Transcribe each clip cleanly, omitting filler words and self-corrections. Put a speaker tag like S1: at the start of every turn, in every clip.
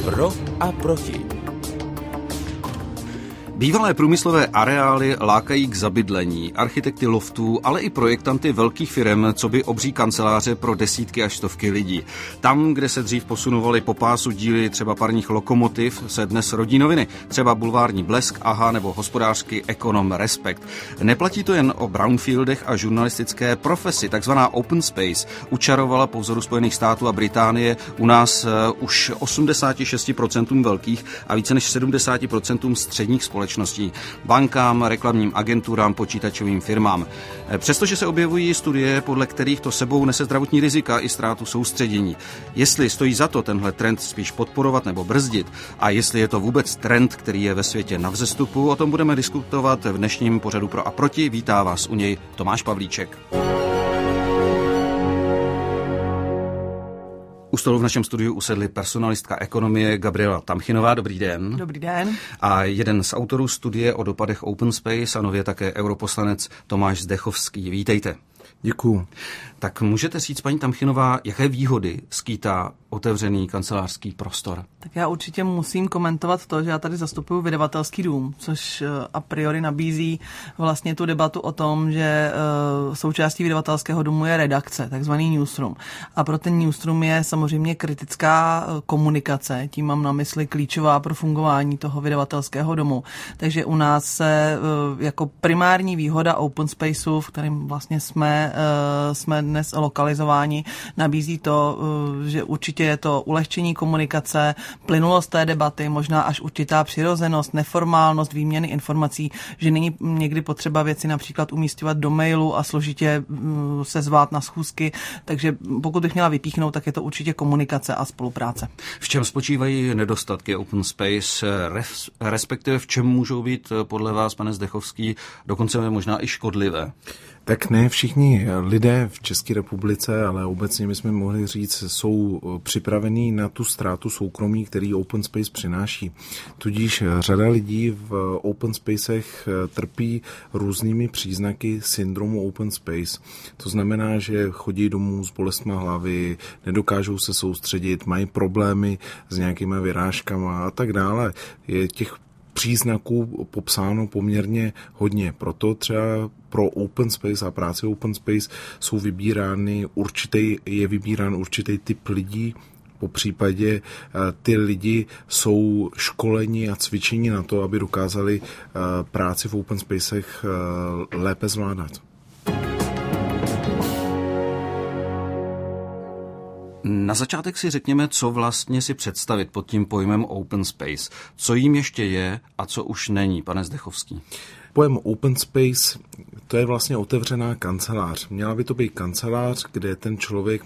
S1: Pro a proti.
S2: Bývalé průmyslové areály lákají k zabydlení, architekty loftů, ale i projektanty velkých firem, co by obří kanceláře pro desítky až stovky lidí. Tam, kde se dřív posunovaly po pásu díly třeba parních lokomotiv, se dnes rodí noviny, třeba bulvární Blesk, Aha nebo hospodářský Ekonom Respekt. Neplatí to jen o brownfieldech a žurnalistické profesi, takzvaná open space učarovala po vzoru Spojených států a Británie u nás už 86% velkých a více než 70% středních společností. Bankám, reklamním agenturám, počítačovým firmám. Přestože se objevují studie, podle kterých to sebou nese zdravotní rizika i ztrátu soustředění. Jestli stojí za to tenhle trend spíš podporovat nebo brzdit a jestli je to vůbec trend, který je ve světě na vzestupu, o tom budeme diskutovat v dnešním pořadu Pro a proti. Vítá vás u něj Tomáš Pavlíček. U stolu v našem studiu usedli personalistka ekonomie Gabriela Tamchinová. Dobrý den.
S3: Dobrý den.
S2: A jeden z autorů studie o dopadech Open Space a nově také europoslanec Tomáš Zdechovský. Vítejte.
S4: Děkuju.
S2: Tak můžete říct, paní Tamchinová, jaké výhody skýtá otevřený kancelářský prostor?
S3: Tak já určitě musím komentovat to, že já tady zastupuju vydavatelský dům, což a priori nabízí vlastně tu debatu o tom, že součástí vydavatelského domu je redakce, takzvaný newsroom. A pro ten newsroom je samozřejmě kritická komunikace, tím mám na mysli klíčová pro fungování toho vydavatelského domu. Takže u nás se jako primární výhoda open spaceu, v kterém vlastně jsme dnes lokalizováni, nabízí to, že určitě je to ulehčení komunikace, plynulost té debaty, možná až určitá přirozenost, neformálnost výměny informací, že není někdy potřeba věci například umísťovat do mailu a složitě se zvát na schůzky, takže pokud bych měla vypíchnout, tak je to určitě komunikace a spolupráce.
S2: V čem spočívají nedostatky open space, respektive v čem můžou být podle vás, pane Zdechovský, dokonce možná i škodlivé?
S4: Tak ne všichni lidé v České republice, ale obecně bychom mohli říct, jsou připravení na tu ztrátu soukromí, který open space přináší. Tudíž řada lidí v open spacech trpí různými příznaky syndromu open space. To znamená, že chodí domů s bolestmi hlavy, nedokážou se soustředit, mají problémy s nějakýma vyrážkama a tak dále. Je těch příznaků popsáno poměrně hodně. Proto třeba pro open space a práci open space je vybírán určitý typ lidí, po případě ty lidi jsou školeni a cvičeni na to, aby dokázali práci v open spacech lépe zvládat.
S2: Na začátek si řekněme, co vlastně si představit pod tím pojmem open space. Co jím ještě je a co už není, pane Zdechovský?
S4: Pojem open space, to je vlastně otevřená kancelář. Měla by to být kancelář, kde ten člověk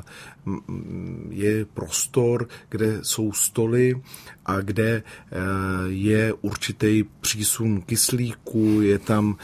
S4: je prostor, kde jsou stoly a kde je určitý přísun kyslíku, je tam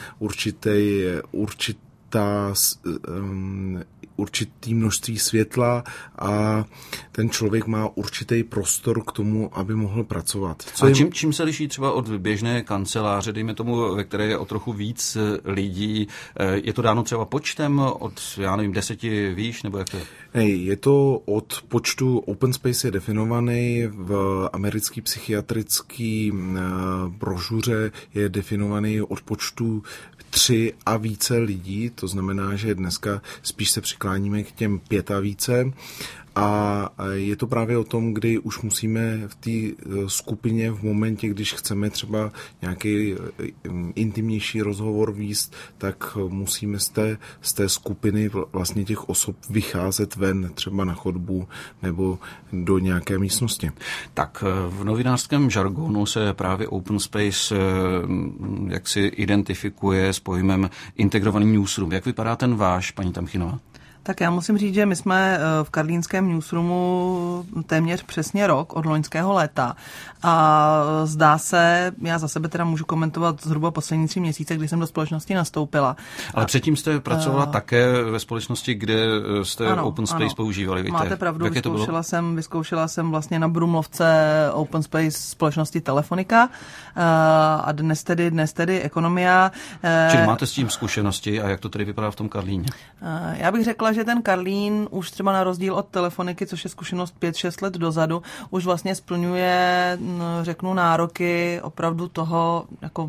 S4: určitý množství světla a ten člověk má určitý prostor k tomu, aby mohl pracovat.
S2: Čím se liší třeba od běžné kanceláře, dejme tomu, ve které je o trochu víc lidí? Je to dáno třeba počtem od, 10 výš, nebo jak to je?
S4: Je to od počtu, open space je definovaný v americké psychiatrické brožuře, je definovaný od počtu 3 a více lidí, to znamená, že dneska spíš se přikláníme k těm 5 a více. A je to právě o tom, kdy už musíme v té skupině v momentě, když chceme třeba nějaký intimnější rozhovor vést, tak musíme z té skupiny vlastně těch osob vycházet ven, třeba na chodbu nebo do nějaké místnosti.
S2: Tak v novinářském žargonu se právě open space jaksi identifikuje s pojmem integrovaný newsroom. Jak vypadá ten váš, paní Tamchinová?
S3: Tak já musím říct, že my jsme v karlínském newsroomu téměř přesně rok od loňského léta a zdá se, já za sebe teda můžu komentovat zhruba poslední 3 měsíce, kdy jsem do společnosti nastoupila.
S2: Ale předtím jste pracovala také ve společnosti, kde jste open space používali. Víte?
S3: Máte pravdu, vyzkoušela jsem vlastně na Brumlovce open space společnosti Telefonika a dnes tedy Ekonomia.
S2: Čili máte s tím zkušenosti a jak to tedy vypadá v tom Karlíně?
S3: Já bych řekla, řekla, že ten Karlín už třeba na rozdíl od Telefoniky, což je zkušenost 5-6 let dozadu, už vlastně splňuje, řeknu, nároky opravdu toho jako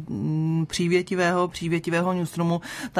S3: přívětivého newsroomu.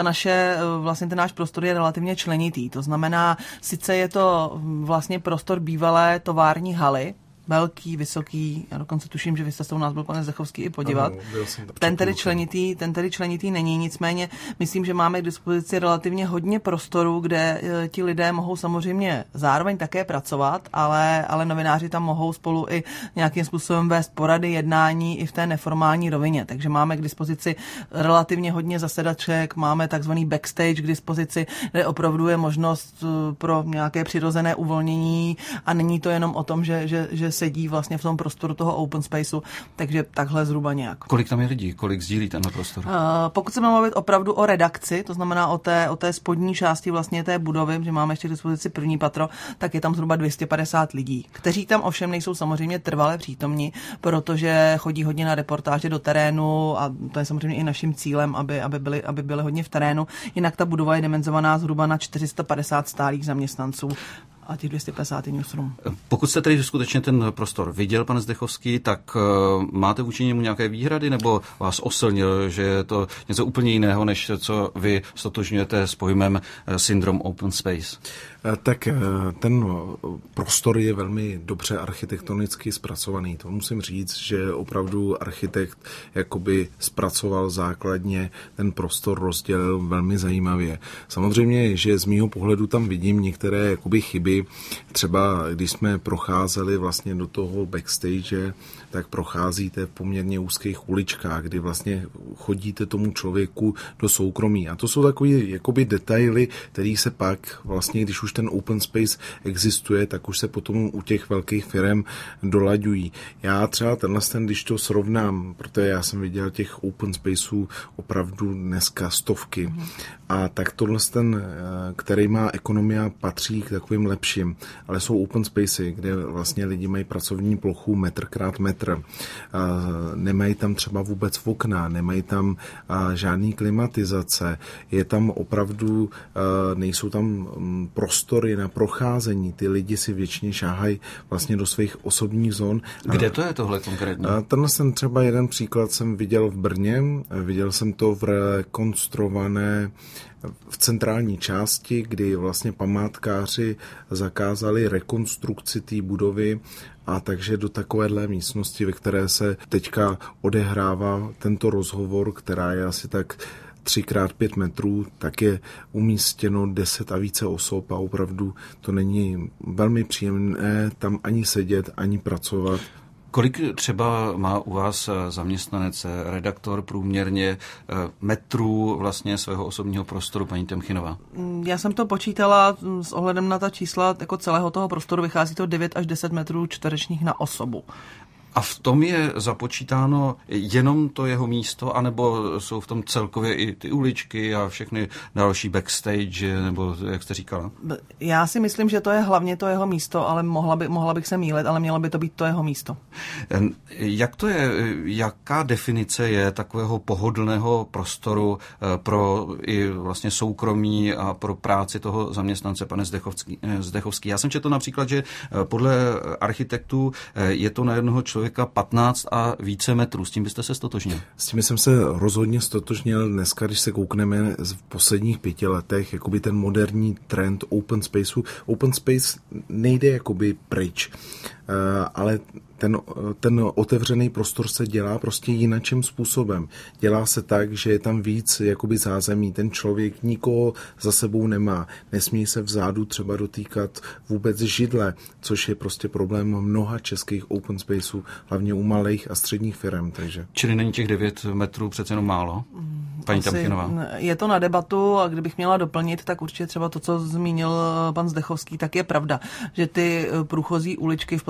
S3: Vlastně ten náš prostor je relativně členitý. To znamená, sice je to vlastně prostor bývalé tovární haly, velký, vysoký, já dokonce tuším, že vy jste se u nás byl, pane Zdechovský, i podívat. Ano, ten tedy členitý není, nicméně myslím, že máme k dispozici relativně hodně prostoru, kde ti lidé mohou samozřejmě zároveň také pracovat, ale novináři tam mohou spolu i nějakým způsobem vést porady, jednání i v té neformální rovině. Takže máme k dispozici relativně hodně zasedaček, máme takzvaný backstage k dispozici, kde opravdu je možnost pro nějaké přirozené uvolnění a není to jenom o tom, že sedí vlastně v tom prostoru toho open spaceu, takže takhle zhruba nějak.
S2: Kolik tam je lidí? Kolik sdílí tenhle prostor?
S3: Pokud se máme mluvit opravdu o redakci, to znamená o té spodní části vlastně té budovy, že máme ještě k dispozici první patro, tak je tam zhruba 250 lidí, kteří tam ovšem nejsou samozřejmě trvale přítomní, protože chodí hodně na reportáže do terénu a to je samozřejmě i naším cílem, aby byli hodně v terénu. Jinak ta budova je dimenzovaná zhruba na 450 stálých zaměstnanců a těch 250 newsroom.
S2: Pokud jste tedy skutečně ten prostor viděl, pane Zdechovský, tak máte vůči němu nějaké výhrady, nebo vás oslnil, že je to něco úplně jiného, než co vy stotožňujete s pojmem syndrom open space?
S4: Tak ten prostor je velmi dobře architektonicky zpracovaný. To musím říct, že opravdu architekt jakoby zpracoval základně ten prostor, rozdělil velmi zajímavě. Samozřejmě, že z mýho pohledu tam vidím některé jakoby chyby. Třeba když jsme procházeli vlastně do toho backstage, tak procházíte v poměrně úzkých uličkách, kdy vlastně chodíte tomu člověku do soukromí. A to jsou takové jakoby detaily, které se pak vlastně, když už ten open space existuje, tak už se potom u těch velkých firm dolaďují. Já třeba když to srovnám, protože já jsem viděl těch open spaceů opravdu dneska stovky. A tak tohle který má ekonomia, patří k takovým lepším. Ale jsou open spacey, kde vlastně lidi mají pracovní plochu metr krát metr. Nemají tam třeba vůbec okna, nemají tam žádný klimatizace. Je tam opravdu, nejsou tam prostory na procházení. Ty lidi si většině šáhají vlastně do svých osobních zón.
S2: Kde to je tohle konkrétně?
S4: Tenhle jsem třeba jeden příklad jsem viděl v Brně. Viděl jsem to v rekonstruované v centrální části, kdy vlastně památkáři zakázali rekonstrukci té budovy a takže do takovéhle místnosti, ve které se teďka odehrává tento rozhovor, která je asi tak 3x5 metrů, tak je umístěno 10 a více osob a opravdu to není velmi příjemné tam ani sedět, ani pracovat.
S2: Kolik třeba má u vás zaměstnanec, redaktor průměrně metrů vlastně svého osobního prostoru, paní Temchinová?
S3: Já jsem to počítala s ohledem na ta čísla jako celého toho prostoru, vychází to 9 až 10 metrů čtverečních na osobu.
S2: A v tom je započítáno jenom to jeho místo, anebo jsou v tom celkově i ty uličky a všechny další backstage, nebo jak jste říkala?
S3: Já si myslím, že to je hlavně to jeho místo, ale mohla bych se mýlit, ale mělo by to být to jeho místo.
S2: Jak to je, jaká definice je takového pohodlného prostoru pro i vlastně soukromí a pro práci toho zaměstnance, pane Zdechovský? Já jsem četl například, že podle architektů je to na jednoho člověka 15 a více metrů. S tím byste se stotožnil?
S4: S tím jsem se rozhodně stotožnil. Dneska, když se koukneme v posledních 5 letech, jakoby ten moderní trend open spaceu. Open space nejde jakoby pryč, ale ten otevřený prostor se dělá prostě jinakším způsobem. Dělá se tak, že je tam víc jakoby zázemí. Ten člověk nikoho za sebou nemá. Nesmí se vzadu třeba dotýkat vůbec židle, což je prostě problém mnoha českých open spaceů, hlavně u malých a středních firm. Takže.
S2: Čili není těch 9 metrů přece jenom málo? Paní Temchinová.
S3: Je to na debatu a kdybych měla doplnit, tak určitě třeba to, co zmínil pan Zdechovský, tak je pravda, že ty průchozí uličky v podstatě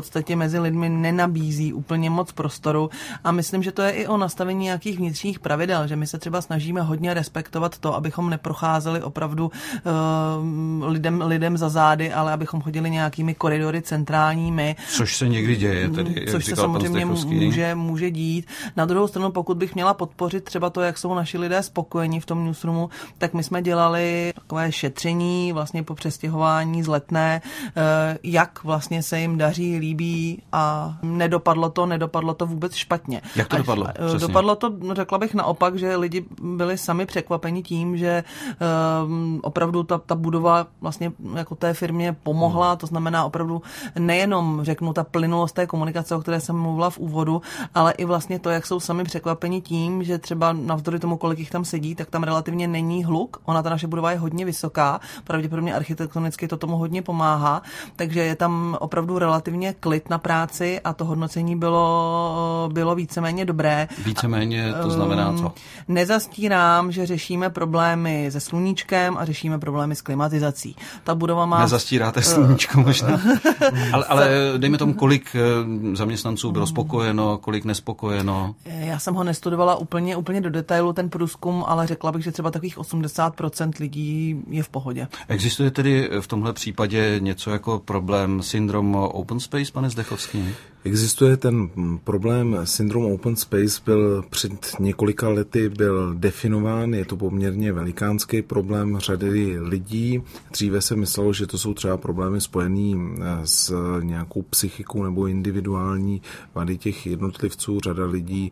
S3: podstatě mezi lidmi nenabízí úplně moc prostoru a myslím, že to je i o nastavení nějakých vnitřních pravidel, že my se třeba snažíme hodně respektovat to, abychom neprocházeli opravdu lidem za zády, ale abychom chodili nějakými koridory centrálními.
S2: Což se někdy děje, tedy,
S3: což se samozřejmě může dít. Na druhou stranu, pokud bych měla podpořit třeba to, jak jsou naši lidé spokojení v tom newsroomu, tak my jsme dělali takové šetření vlastně po přestěhování z Letné, jak vlastně se jim daří, líbí a nedopadlo to vůbec špatně.
S2: Jak to dopadlo?
S3: Dopadlo to, řekla bych naopak, že lidi byli sami překvapeni tím, že opravdu ta budova vlastně jako té firmě pomohla, to znamená opravdu nejenom, řeknu, ta plynulost té komunikace, o které jsem mluvila v úvodu, ale i vlastně to, jak jsou sami překvapeni tím, že třeba navzdory tomu, kolik jich tam sedí, tak tam relativně není hluk. Ona, ta naše budova je hodně vysoká, pravděpodobně architektonicky to tomu hodně pomáhá, takže je tam opravdu relativně klid na práci a to hodnocení bylo víceméně dobré.
S2: Víceméně to znamená co?
S3: Nezastírám, že řešíme problémy se sluníčkem a řešíme problémy s klimatizací. Ta budova má...
S2: Nezastíráte sluníčko možná. ale dejme tomu, kolik zaměstnanců bylo spokojeno, kolik nespokojeno.
S3: Já jsem ho nestudovala úplně do detailu, ten průzkum, ale řekla bych, že třeba takových 80% lidí je v pohodě.
S2: Existuje tedy v tomhle případě něco jako problém syndrom Open Space, pane Zdechovský?
S4: Existuje ten problém syndrom Open Space, byl před několika lety definován, je to poměrně velikánský problém řady lidí. Dříve se myslelo, že to jsou třeba problémy spojený s nějakou psychikou nebo individuální vady těch jednotlivců. Řada lidí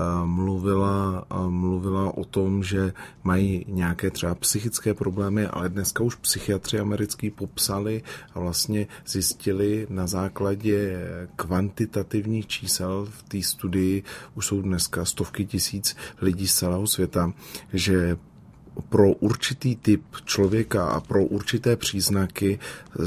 S4: mluvila o tom, že mají nějaké třeba psychické problémy, ale dneska už psychiatři americký popsali a vlastně zjistili na základě kvantitativních čísel v té studii, už jsou dneska stovky tisíc lidí z celého světa, že pro určitý typ člověka a pro určité příznaky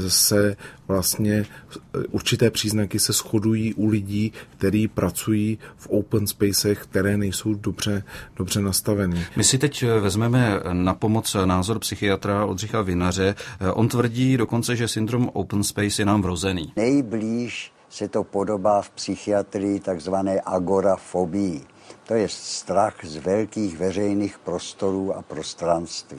S4: se shodují u lidí, kteří pracují v open spacech, které nejsou dobře nastaveny.
S2: My si teď vezmeme na pomoc názor psychiatra Oldřicha Vinaře. On tvrdí dokonce, že syndrom open space je nám vrozený.
S1: Nejblíž se to podobá v psychiatrii takzvané agorafobii. To je strach z velkých veřejných prostorů a prostranství.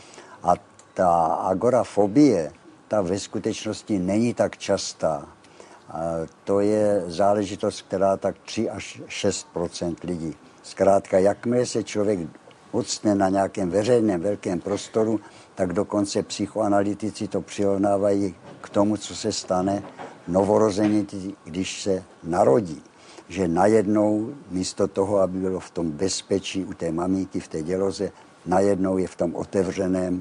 S1: A ta agorafobie, ta ve skutečnosti není tak častá. A to je záležitost, která tak 3 až 6% lidí. Zkrátka, jakmile se člověk octne na nějakém veřejném velkém prostoru, tak dokonce psychoanalytici to přirovnávají k tomu, co se stane novorozenci, když se narodí. Že najednou místo toho, aby bylo v tom bezpečí u té maminky v té děloze, najednou je v tom otevřeném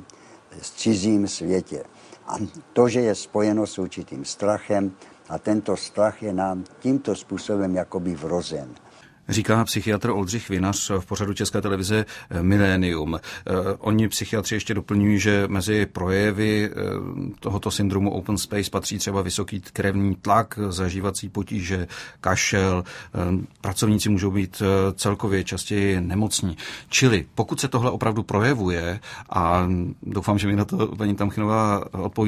S1: cizím světě. A to, že je spojeno s určitým strachem a tento strach je nám tímto způsobem jakoby vrozen.
S2: Říká psychiatr Oldřich Vinař v pořadu České televize Milénium. Oni psychiatři ještě doplňují, že mezi projevy tohoto syndromu open space patří třeba vysoký krevní tlak, zažívací potíže, kašel. Pracovníci můžou být celkově častěji nemocní. Čili pokud se tohle opravdu projevuje, a doufám, že mi na to paní Tamchinová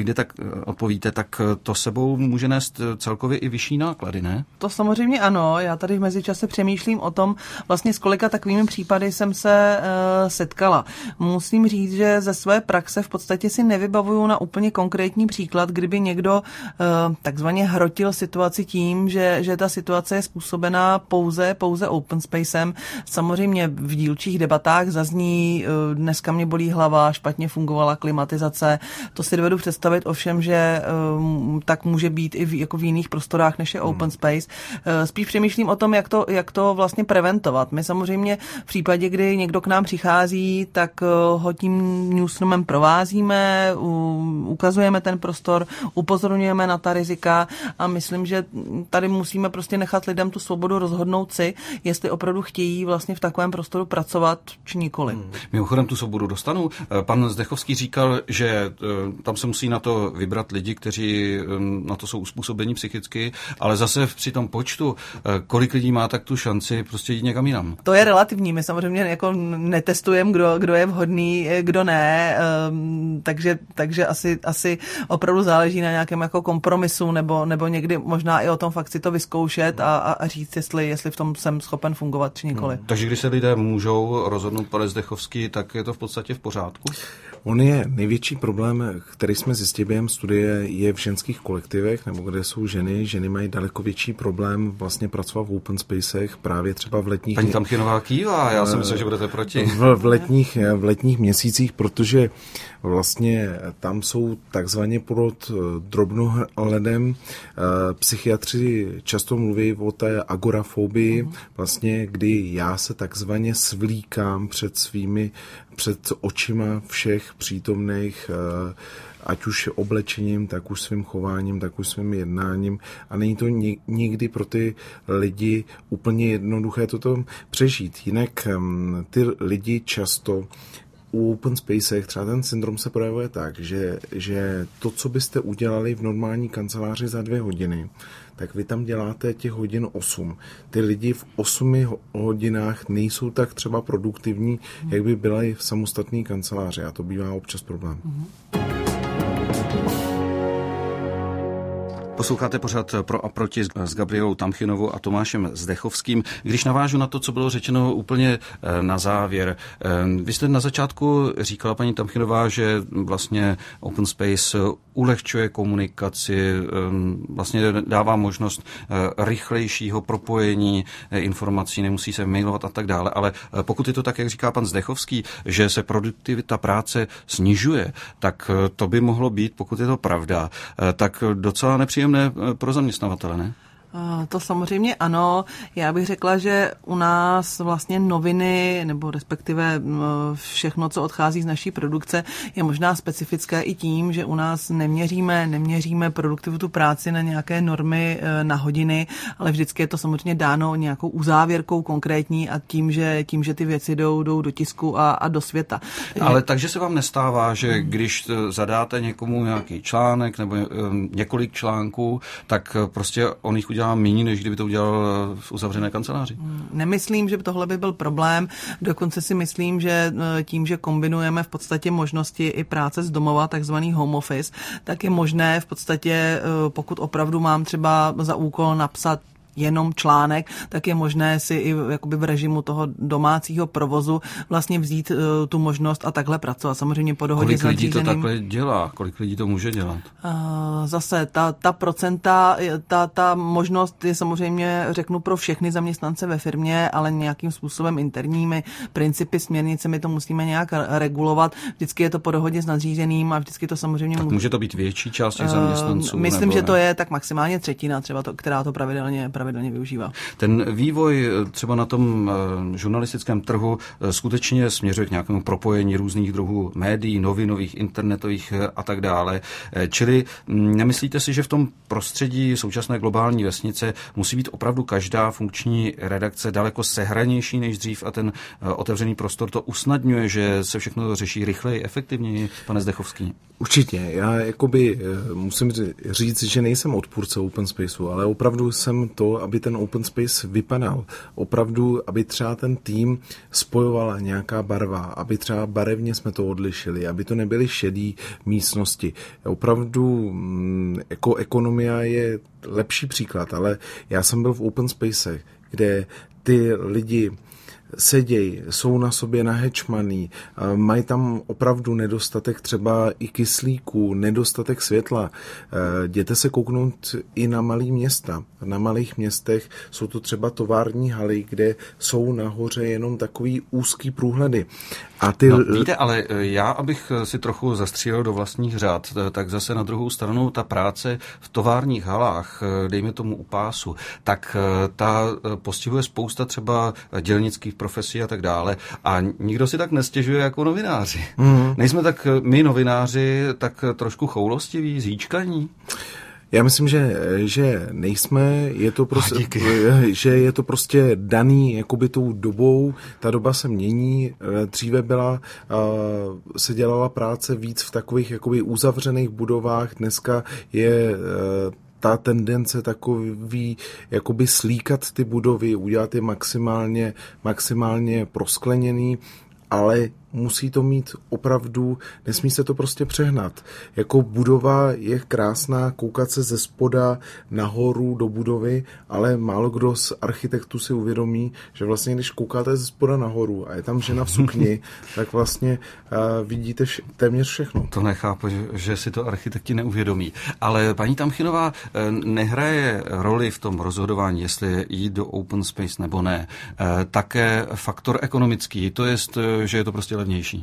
S2: odpovíte, tak to sebou může nést celkově i vyšší náklady, ne?
S3: To samozřejmě ano. Já tady v mezičase přemýšlím o tom, vlastně s kolika takovými případy jsem se setkala. Musím říct, že ze své praxe v podstatě si nevybavuju na úplně konkrétní příklad, kdyby někdo takzvaně hrotil situaci tím, že ta situace je způsobená pouze open spacem. Samozřejmě v dílčích debatách zazní, dneska mě bolí hlava, špatně fungovala klimatizace. To si dovedu představit, ovšem, že tak může být i jako v jiných prostorách, než je open space. Spíš přemýšlím o tom, jak to vlastně preventovat. My samozřejmě v případě, kdy někdo k nám přichází, tak ho tím newsroomem provázíme, ukazujeme ten prostor, upozorňujeme na ta rizika a myslím, že tady musíme prostě nechat lidem tu svobodu rozhodnout si, jestli opravdu chtějí vlastně v takovém prostoru pracovat, či nikoli.
S2: Mimochodem tu svobodu dostanu. Pan Zdechovský říkal, že tam se musí na to vybrat lidi, kteří na to jsou uspůsobeni psychicky, ale zase při tom počtu, kolik lidí má tak tu šanci, asi prostě jít někam jinam.
S3: To je relativní, my samozřejmě jako netestujeme, kdo je vhodný, kdo ne, takže asi opravdu záleží na nějakém jako kompromisu, nebo někdy možná i o tom fakt si to vyzkoušet a říct, jestli v tom jsem schopen fungovat, či nikoli.
S2: Takže když se lidé můžou rozhodnout, pane Zdechovský, tak je to v podstatě v pořádku?
S4: On je největší problém, který jsme zjistili během studie, je v ženských kolektivech, nebo kde jsou ženy. Ženy mají daleko větší problém vlastně pracovat v open spacech, právě třeba v letních...
S2: Paní Tamchinová kývá, já si myslím, že budete proti.
S4: V letních měsících, protože vlastně tam jsou takzvaně pod drobnohledem. Psychiatři často mluví o té agorafobii, vlastně kdy já se takzvaně svlíkám před očima všech přítomných, ať už oblečením, tak už svým chováním, tak už svým jednáním. A není to nikdy pro ty lidi úplně jednoduché toto přežít. Jinak ty lidi často u open spacech třeba ten syndrom se projevuje tak, že to, co byste udělali v normální kanceláři za 2 hodiny, tak vy tam děláte těch hodin 8. Ty lidi v 8 hodinách nejsou tak třeba produktivní, jak by byly v samostatné kanceláři. A to bývá občas problém.
S2: Posloucháte pořád Pro a proti s Gabrielou Tamchinovou a Tomášem Zdechovským. Když navážu na to, co bylo řečeno úplně na závěr. Vy jste na začátku říkala, paní Tamchinová, že vlastně Open Space ulehčuje komunikaci, vlastně dává možnost rychlejšího propojení informací, nemusí se mailovat a tak dále, ale pokud je to tak, jak říká pan Zdechovský, že se produktivita práce snižuje, tak to by mohlo být, pokud je to pravda, tak docela nepříjemné pro zaměstnavatele, ne?
S3: To samozřejmě ano. Já bych řekla, že u nás vlastně noviny, nebo respektive všechno, co odchází z naší produkce, je možná specifické i tím, že u nás neměříme produktivitu práci na nějaké normy na hodiny, ale vždycky je to samozřejmě dáno nějakou uzávěrkou konkrétní a tím, že ty věci jdou do tisku a do světa.
S2: Ale takže se vám nestává, že když zadáte někomu nějaký článek nebo několik článků, tak prostě on jich udělá méně, než kdyby to udělal v uzavřené kanceláři?
S3: Nemyslím, že tohle by byl problém. Dokonce si myslím, že tím, že kombinujeme v podstatě možnosti i práce z domova, takzvaný home office, tak je možné v podstatě, pokud opravdu mám třeba za úkol napsat jenom článek, tak je možné si i jakoby v režimu toho domácího provozu vlastně vzít tu možnost a takhle pracovat. Samozřejmě po dohodě s nadřízeným.
S2: Kolik lidí to takhle dělá? Kolik lidí to může dělat?
S3: Zase ta procenta, ta možnost je samozřejmě, řeknu, pro všechny zaměstnance ve firmě, ale nějakým způsobem interními principy, směrnicemi to musíme nějak regulovat. Vždycky je to po dohodě s nadřízeným a vždycky to samozřejmě...
S2: Tak může to být větší část těch zaměstnanců?
S3: Myslím, že to je tak maximálně 1/3 třeba, která to pravidelně využívá.
S2: Ten vývoj třeba na tom žurnalistickém trhu skutečně směřuje k nějakému propojení různých druhů médií, novinových, internetových a tak dále. Čili nemyslíte si, že v tom prostředí současné globální vesnice musí být opravdu každá funkční redakce daleko sehranější než dřív a ten otevřený prostor to usnadňuje, že se všechno řeší rychleji, efektivněji, pane Zdechovský?
S4: Určitě. Já musím říct, že nejsem odpůrce open spaceu, ale opravdu jsem to, aby ten open space vypadal. Opravdu, aby třeba ten tým spojovala nějaká barva, aby třeba barevně jsme to odlišili, aby to nebyly šedý místnosti. Opravdu jako ekonomia je lepší příklad, ale já jsem byl v open spacech, kde ty lidi sedějí, jsou na sobě nahečmaný, mají tam opravdu nedostatek třeba i kyslíku, nedostatek světla. Jděte se kouknout i na malý města. Na malých městech jsou to třeba tovární haly, kde jsou nahoře jenom takový úzký průhledy. A
S2: víte, ale já, abych si trochu zastřílel do vlastních řad, tak zase na druhou stranu ta práce v továrních halách, dejme tomu u pásu, tak ta postihuje spousta třeba dělnických profesí a tak dále. A nikdo si tak nestěžuje jako novináři. Nejsme tak my novináři tak trošku choulostiví, zíčkaní?
S4: Já myslím, že nejsme, že je to prostě daný jakoby tou dobou, ta doba se mění, dříve se dělala práce víc v takových jakoby uzavřených budovách, dneska je ta tendence takový, jakoby slíkat ty budovy, udělat je maximálně proskleněný, ale musí to mít opravdu, nesmí se to prostě přehnat. Jako budova je krásná, koukat se ze spoda nahoru do budovy, ale málo kdo z architektů si uvědomí, že vlastně když koukáte ze spoda nahoru a je tam žena v sukni, tak vlastně vidíte téměř všechno.
S2: To nechápu, že si to architekti neuvědomí. Ale paní Tamchinová, nehraje roli v tom rozhodování, jestli jít do open space nebo ne, také faktor ekonomický, to jest, že je to prostě levnější.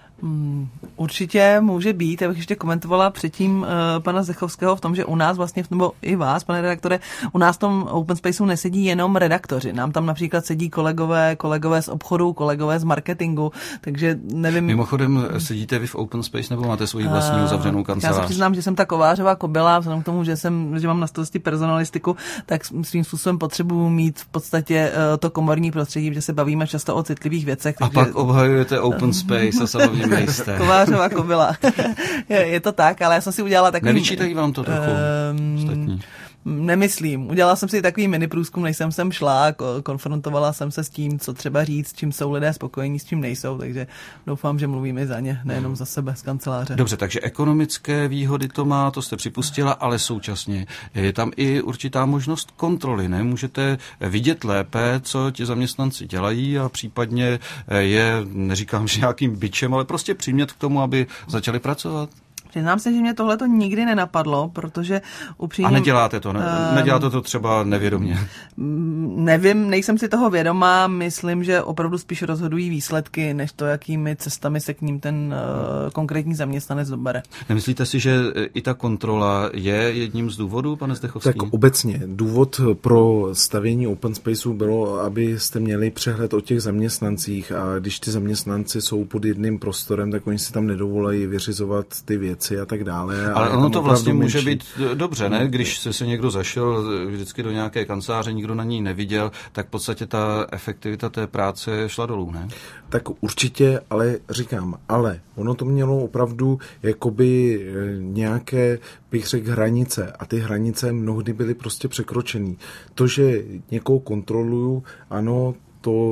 S3: Určitě může být. Já bych ještě komentovala předtím pana Zdechovského v tom, že u nás vlastně, nebo i vás, pane redaktore, u nás v tom open spaceu nesedí jenom redaktoři. Nám tam například sedí kolegové z obchodu, kolegové z marketingu, takže nevím.
S2: Mimochodem, sedíte vy v open space nebo máte svoji vlastní uzavřenou kancelář?
S3: Já se přiznám, že jsem ta kovářová kobyla, vzhledem k tomu, že mám na starosti personalistiku, tak svým způsobem potřebuji mít v podstatě to komorní prostředí, že se bavíme často o citlivých věcech.
S2: A pak obhajujete open space a samozřejmě nejste.
S3: Kovářová kobyla. Je to tak, ale já jsem si udělala takový...
S2: Nevyčítají vám to trochu ostatní?
S3: Nemyslím. Udělala jsem si takový mini průzkum, než jsem sem šla, konfrontovala jsem se s tím, co třeba říct, s čím jsou lidé spokojení, s čím nejsou, takže doufám, že mluvím i za ně, nejenom za sebe z kanceláře.
S2: Dobře, takže ekonomické výhody to má, to jste připustila, ale současně je tam i určitá možnost kontroly, ne? Můžete vidět lépe, co ti zaměstnanci dělají a případně je, neříkám, že nějakým bičem, ale prostě přimět k tomu, aby začali pracovat.
S3: Přiznám se, že mě tohle to nikdy nenapadlo, protože upřímně...
S2: A neděláte to? Neděláte to třeba nevědomě?
S3: Nevím, nejsem si toho vědomá, myslím, že opravdu spíš rozhodují výsledky, než to, jakými cestami se k ním ten konkrétní zaměstnanec dobere.
S2: Nemyslíte si, že i ta kontrola je jedním z důvodů, pane Zdechovský?
S4: Tak obecně důvod pro stavění open spaceu bylo, abyste měli přehled o těch zaměstnancích a když ty zaměstnanci jsou pod jedným prostorem, tak oni si tam nedovolají vyřizovat ty věci a tak dále.
S2: Ale ono to vlastně může být dobře, ne? Když se někdo zašel vždycky do nějaké kanceláře, nikdo na ní neviděl, tak v podstatě ta efektivita té práce šla dolů, ne?
S4: Tak určitě, ale říkám, ono to mělo opravdu jakoby nějaké, bych řekl, hranice a ty hranice mnohdy byly prostě překročený. To, že někoho kontroluju, ano, to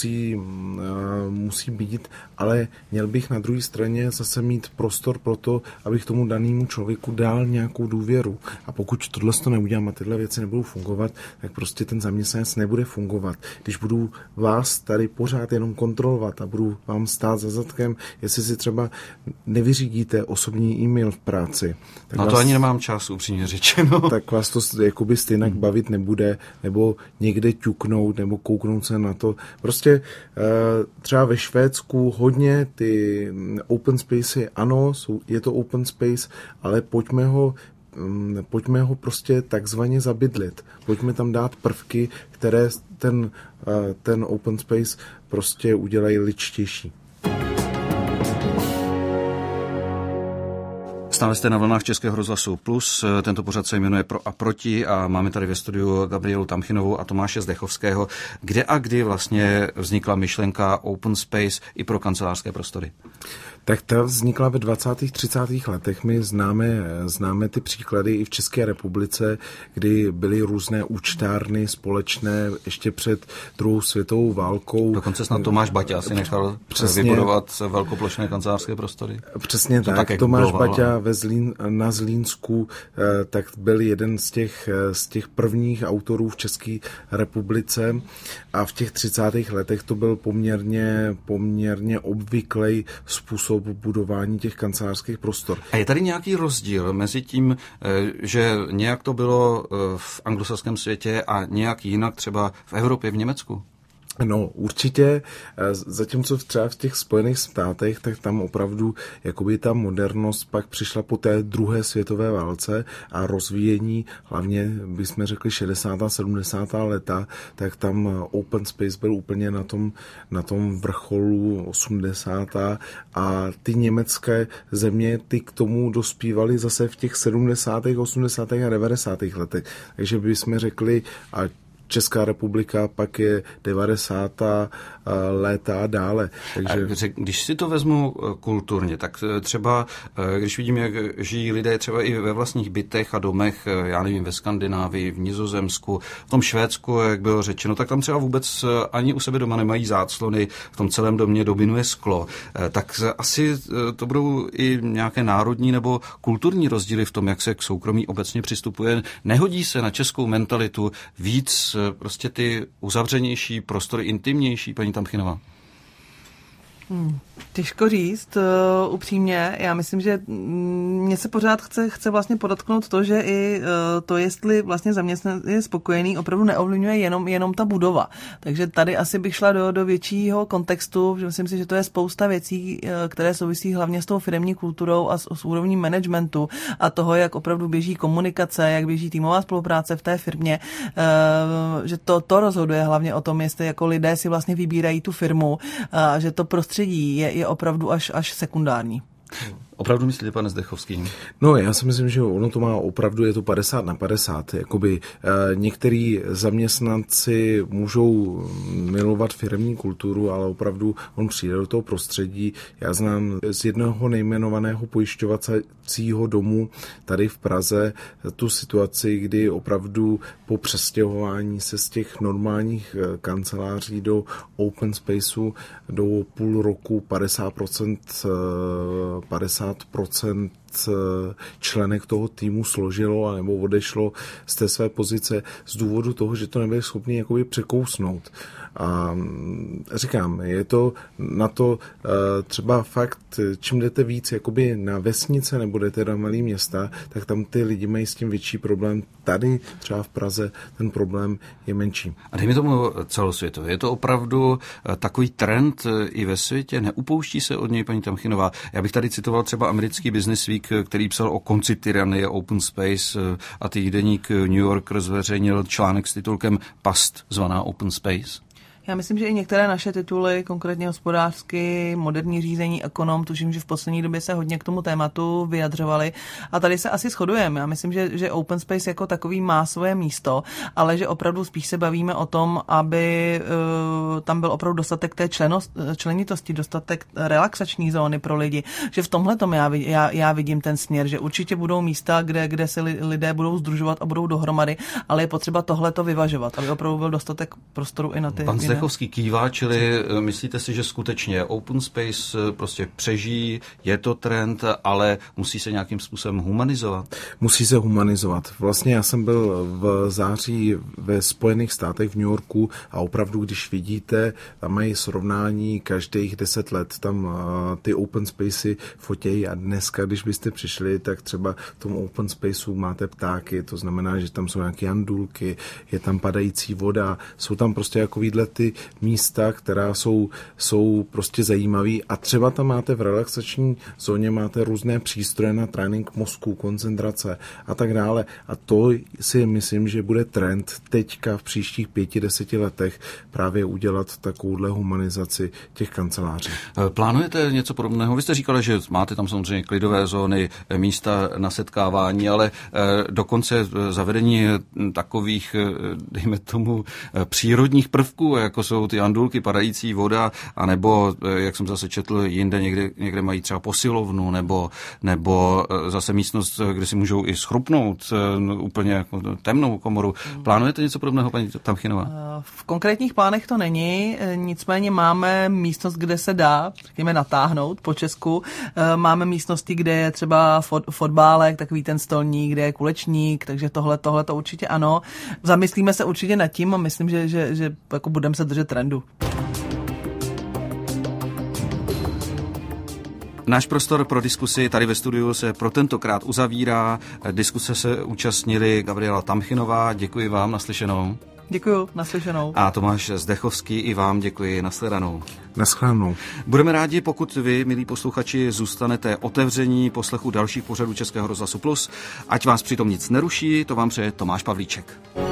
S4: musí být, ale měl bych na druhé straně zase mít prostor pro to, abych tomu danému člověku dal nějakou důvěru. A pokud tohle to neudělám a tyhle věci nebudou fungovat, tak prostě ten zaměstnanec nebude fungovat. Když budu vás tady pořád jenom kontrolovat a budu vám stát za zadkem, jestli si třeba nevyřídíte osobní e-mail v práci. Tak
S2: to ani nemám čas, upřímně řečeno.
S4: Tak vás to jakoby stejnak bavit nebude, nebo někde ťuknout, nebo kouknout se na to. Prostě třeba ve Švédsku hodně ty open spacey, ano, je to open space, ale pojďme ho prostě takzvaně zabydlit. Pojďme tam dát prvky, které ten open space prostě udělají ličtější.
S2: Stále jste na vlnách Českého rozhlasu Plus, tento pořad se jmenuje Pro a proti a máme tady ve studiu Gabrielu Tamchinovou a Tomáše Zdechovského. Kde a kdy vlastně vznikla myšlenka open space i pro kancelářské prostory?
S4: Tak ta vznikla ve 20. 30. letech. My známe ty příklady i v České republice, kdy byly různé účtárny společné ještě před druhou světovou válkou.
S2: Dokonce snad Tomáš Baťa si nechal vybudovat velkoplošné kancelářské prostory.
S4: Přesně tak. Tomáš Baťa na Zlínsku tak byl jeden z těch prvních autorů v České republice a v těch 30. letech to byl poměrně obvyklý způsob budování těch kancelářských prostor.
S2: A je tady nějaký rozdíl mezi tím, že nějak to bylo v anglosaském světě a nějak jinak třeba v Evropě, v Německu?
S4: No, určitě, zatímco třeba v těch Spojených státech, tak tam opravdu jakoby ta modernost pak přišla po té druhé světové válce a rozvíjení, hlavně bychom řekli 60. a 70. leta, tak tam open space byl úplně na tom vrcholu 80. a ty německé země, ty k tomu dospívaly zase v těch 70., 80. a 90. letech. Takže bychom řekli, a Česká republika, pak je 90. léta a dále.
S2: Takže... Když si to vezmu kulturně, tak třeba, když vidím, jak žijí lidé třeba i ve vlastních bytech a domech, já nevím, ve Skandinávii, v Nizozemsku, v tom Švédsku, jak bylo řečeno, tak tam třeba vůbec ani u sebe doma nemají záclony, v tom celém domě dominuje sklo. Tak asi to budou i nějaké národní nebo kulturní rozdíly v tom, jak se k soukromí obecně přistupuje. Nehodí se na českou mentalitu víc prostě ty uzavřenější prostory, intimnější, paní Tamchynová?
S3: Těžko říct, upřímně. Já myslím, že mě se pořád chce vlastně podotknout to, že i to, jestli vlastně zaměstnanec je spokojený, opravdu neovlivňuje jenom ta budova. Takže tady asi bych šla do většího kontextu, že myslím si, že to je spousta věcí, které souvisí hlavně s tou firemní kulturou a s úrovní managementu a toho, jak opravdu běží komunikace, jak běží týmová spolupráce v té firmě, že to rozhoduje hlavně o tom, jestli jako lidé si vlastně vybírají tu firmu, a že to prostředí je opravdu až sekundární.
S2: Opravdu myslíte, pane Zdechovský?
S4: No, já si myslím, že ono to má opravdu, je to 50/50. Jakoby některý zaměstnanci můžou milovat firemní kulturu, ale opravdu on přijde do toho prostředí. Já znám z jednoho nejmenovaného pojišťovacího domu tady v Praze tu situaci, kdy opravdu po přestěhování se z těch normálních kanceláří do open spaceu do půl roku 50% členek toho týmu složilo nebo odešlo z té své pozice z důvodu toho, že to nebyli schopni jakoby překousnout. A říkám, je to na to třeba fakt, čím jdete víc jakoby na vesnice nebo jdete na malý města, tak tam ty lidi mají s tím větší problém. Tady třeba v Praze ten problém je menší.
S2: A dejme tomu celosvětově. Je to opravdu takový trend i ve světě? Neupouští se od něj, paní Tamchynová? Já bych tady citoval třeba americký Business Week, který psal o konci tyranie Open Space a týdeník New Yorker zveřejnil článek s titulkem Past zvaná Open Space.
S3: Já myslím, že i některé naše tituly, konkrétně hospodářsky, moderní řízení, ekonom, tuším, že v poslední době se hodně k tomu tématu vyjadřovali a tady se asi shodujeme. Já myslím, že Open Space jako takový má svoje místo, ale že opravdu spíš se bavíme o tom, aby tam byl opravdu dostatek té členitosti, dostatek relaxační zóny pro lidi, že v tomhletom já vidím ten směr, že určitě budou místa, kde se lidé budou sdružovat a budou dohromady, ale je potřeba tohleto vyvažovat, aby opravdu byl dostatek prostoru i na ty
S2: Zdechovský kývá, čili myslíte si, že skutečně Open Space prostě přežijí, je to trend, ale musí se nějakým způsobem humanizovat?
S4: Musí se humanizovat. Vlastně já jsem byl v září ve Spojených státech v New Yorku a opravdu, když vidíte, tam mají srovnání každých 10 let, tam ty Open Spacey fotějí a dneska, když byste přišli, tak třeba v tom Open Spaceu máte ptáky, to znamená, že tam jsou nějaké jandulky, je tam padající voda, jsou tam prostě takovýhle ty místa, která jsou prostě zajímavý a třeba tam máte v relaxační zóně máte různé přístroje na trénink mozku, koncentrace a tak dále. A to si myslím, že bude trend teďka v příštích 5-10 letech právě udělat takovouhle humanizaci těch kanceláří.
S2: Plánujete něco podobného? Vy jste říkali, že máte tam samozřejmě klidové zóny, místa na setkávání, ale dokonce zavedení takových, dejme tomu, přírodních prvků, jako jsou ty andulky, padající voda, anebo, jak jsem zase četl, jinde někde mají třeba posilovnu, nebo zase místnost, kde si můžou i schrupnout úplně jako temnou komoru. Plánujete něco podobného, paní Tamchynová?
S3: V konkrétních plánech to není, nicméně máme místnost, kde se dá, řekněme, natáhnout po Česku. Máme místnosti, kde je třeba fotbálek, takový ten stolník, kde je kulečník, takže tohle to určitě ano. Zamyslíme se určitě nad tím a myslím, že jako budeme se držet trendu.
S2: Náš prostor pro diskusi tady ve studiu se pro tentokrát uzavírá. Diskuse se účastnili Gabriela Tamchynová, děkuji vám, naslyšenou.
S3: Děkuji, naslyšenou.
S2: A Tomáš Zdechovský, i vám děkuji, nashledanou.
S4: Naschledanou.
S2: Budeme rádi, pokud vy, milí posluchači, zůstanete otevření poslechu dalších pořadů Českého rozhlasu Plus. Ať vás přitom nic neruší, to vám přeje Tomáš Pavlíček.